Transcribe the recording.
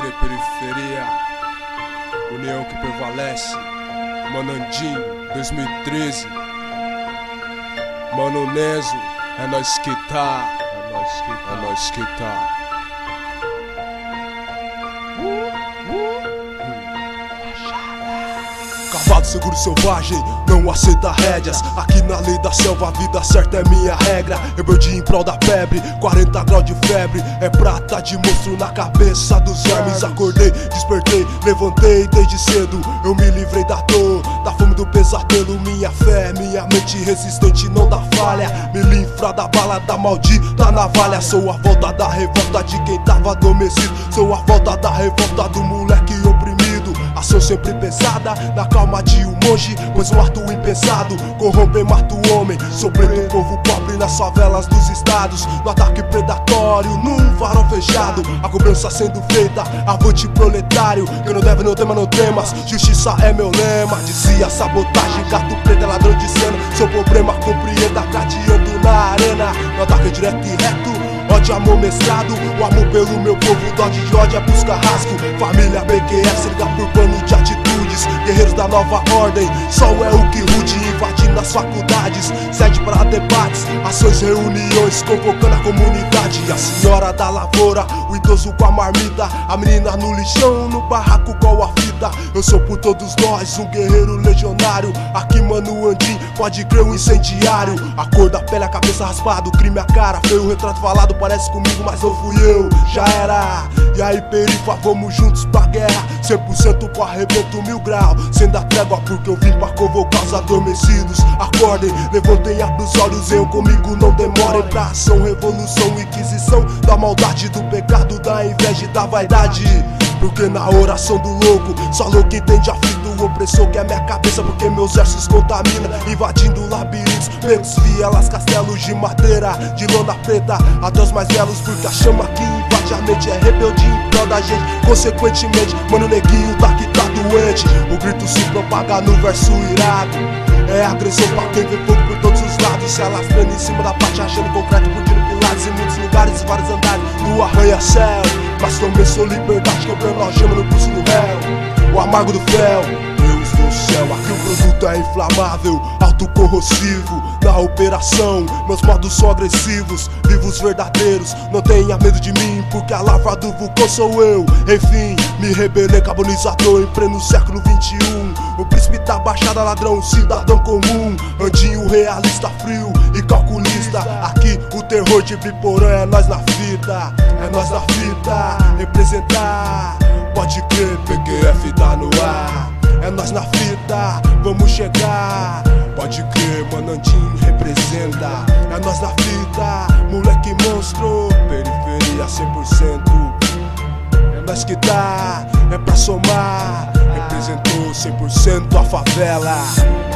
e periferia, união que prevalece. Manandim, 2013. Mano Neso, é nós que tá, é nós que tá. Cavalo seguro selvagem, não aceita rédeas. Aqui na lei da selva a vida certa é minha regra. Rebeldia em prol da febre, 40 graus de febre. É prata de monstro na cabeça dos vermes. Acordei, despertei, levantei desde cedo. Eu me livrei da dor, da fome do pesadelo. Minha fé, minha mente resistente não dá falha. Me livra da bala da maldita navalha. Sou a volta da revolta de quem tava adormecido. Sou a volta da revolta do moleque oprimido. Ação sempre pesada, na calma de um monge, pois um ato impensado corrompe e mata o homem. Sou preto, povo pobre nas favelas dos estados, no ataque predatório, num farol fechado. A cobrança sendo feita, avante proletário. Quem não deve não tema, não temas, justiça é meu lema. Dizia sabotagem, gato preto é ladrão de cena. Seu problema compreenda, cadeando na arena. No ataque direto e reto, ódio, amor mestrado, o amor pelo meu povo, dode de ódio é busca rasgo. Família BQS, liga por plano de atitudes. Guerreiros da nova ordem, sol é o que rude, invadindo as faculdades. Sede para debates, ações, reuniões, convocando a comunidade. A senhora da lavoura, o idoso com a marmita, a menina no lixão, no barraco com a fita. Eu sou por todos nós, um guerreiro legionário. Aqui mano Andim, pode crer um incendiário. A cor da pele, a cabeça raspada, o crime a cara feio, o retrato falado parece comigo, mas não fui eu, já era. E aí perifa, vamos juntos pra guerra, 100% pro arrebento 1000 graus. Sem dar trégua porque eu vim pra convocar os adormecidos. Acordem, levantem, abrem os olhos, venham comigo, não demorem pra ação. Revolução, inquisição da maldade, do pecado, da inveja e da vaidade. Porque na oração do louco, só louco entende a fita. O opressor que é minha cabeça, porque meus versos contaminam, invadindo labirintos, becos, vielas, castelos de madeira, de lona preta, até os mais belos. Porque a chama que invade a mente é rebeldia em prol da gente. Consequentemente, mano neguinho tá que tá doente. O grito se propaga no verso irado. É agressão pra quem vê fogo por todos os lados. Se alastrando em cima da parte, achando concreto, curtindo pilares em muitos lugares, vários andares no arranha-céu. Mas também sou liberdade, quebrando a gema no pulso do réu. O amargo do fel, Deus do céu. Aqui o produto é inflamável, autocorrosivo. Na operação, meus modos são agressivos, vivos verdadeiros. Não tenha medo de mim, porque a lava do vulcão sou eu. Enfim, me rebelei, carbonizador em pleno século 21. O príncipe da baixada, ladrão, cidadão comum. Andinho realista, frio e calculista. Aqui o terror de Biporã é nós na fita. É nós na fita, representar. Pode crer, PQF tá no ar. É nós na fita, vamos chegar. Pode crer, Manandim representa. É nós na fita, moleque monstro. Periferia 100%. É nós que tá, é pra somar. Representou 100% a favela.